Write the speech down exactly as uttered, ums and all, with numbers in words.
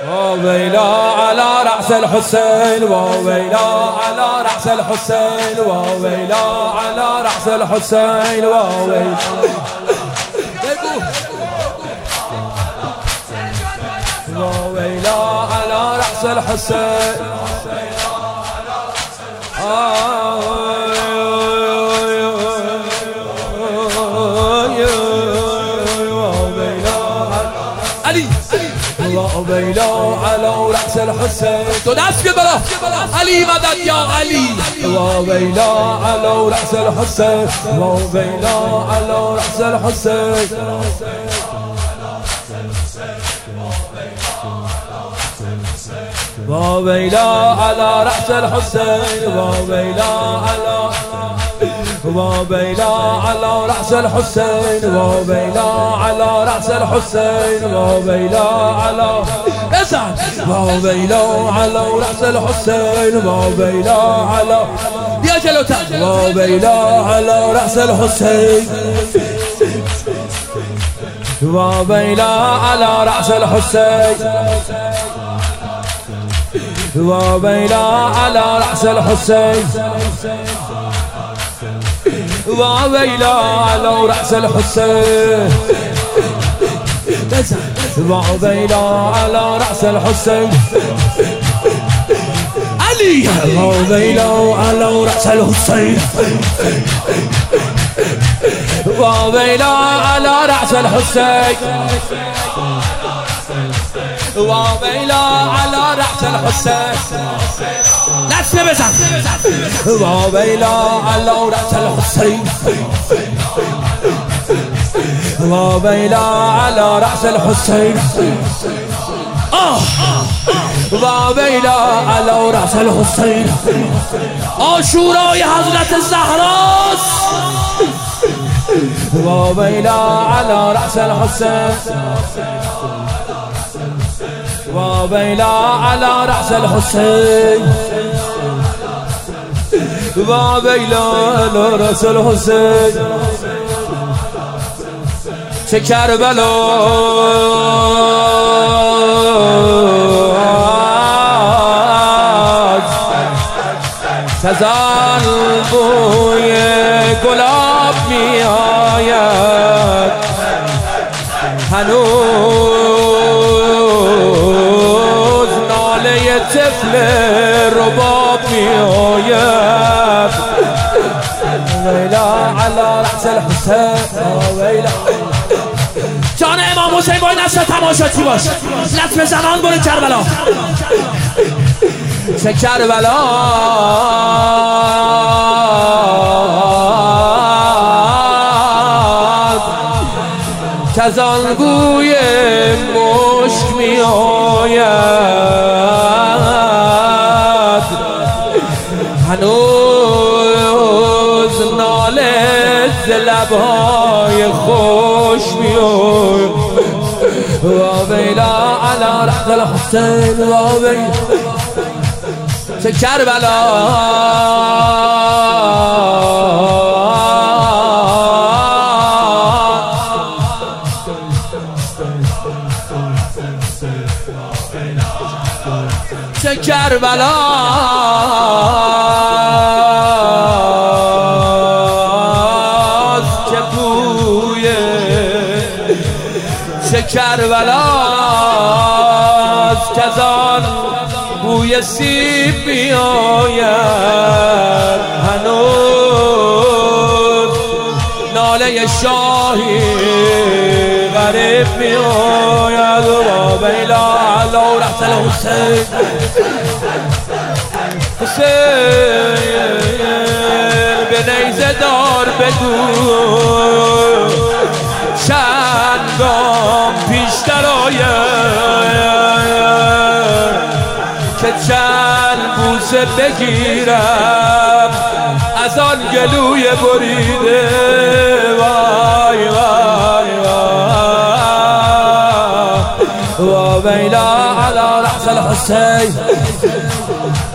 وويلا على رأس الحسين وويلا على رأس الحسين وويلا على رأس الحسين وويلا وويلا على رأس الحسين علي وويلا على رأس الحسين تو دست ببرا علي مدد يا علي وويلا على رأس الحسين وويلا على رأس الحسين وويلا على رأس الحسين وويلا على وويلا على رأس الحسين وويلا على رأس الحسين وويلا على اسعد وويلا على رأس الحسين وويلا على يا جلوتان وويلا على رأس الحسين وويلا على رأس الحسين وويلا على رأس الحسين وويلا على رأس الحسين وويلا على رأس الحسين علي وويلا على رأس الحسين وويلا على رأس الحسين وويلا على رأس الحسين لا تسمع وويلا على رأس الحسين وويلا على رأس الحسين آه وويلا على رأس الحسين عاشوراء حضرت الزهراء وويلا على رأس الحسين وويلا على رأس الحسين وويلا على رأس الحسين چه کربلا سزان بوی گلاب می آید هنوز ناله طفل رباب می آید ویلا علی رأس الحسین ویلا جان امام حسین باید نسل تماشاتی باش لطف زنان برو کربلا چه کربلا کزان بوی مشک می آید هنوز ناله ز لبهای خوش می آید وویلا علی رأس الحسین وویلا چه کربلا چه کربلا چه بوی چه کربلا کزان بوی سیب می آید هنوز ناله شاهی غریب می آید وویلا علی رأس الحسین حسین به نیزه دار بگو چند گام پیشتر آید که چند بوسه بگیرم از آن گلوی بریده وای وای وای وویلا علی رأس الحسین